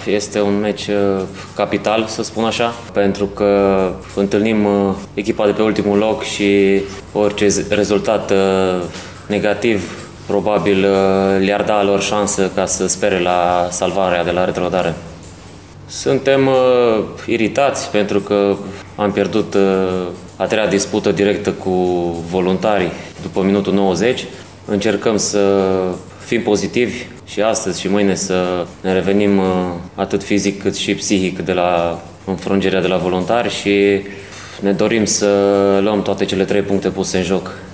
este un meci capital, să spun așa, pentru că întâlnim echipa de pe ultimul loc și orice rezultat negativ probabil le-ar da lor șansă ca să spere la salvarea de la retrogradare. Suntem iritați pentru că am pierdut a treia dispută directă cu voluntarii după minutul 90. Încercăm să fim pozitivi și astăzi și mâine să ne revenim atât fizic cât și psihic de la înfrângerea de la voluntari și ne dorim să luăm toate cele 3 puncte puse în joc.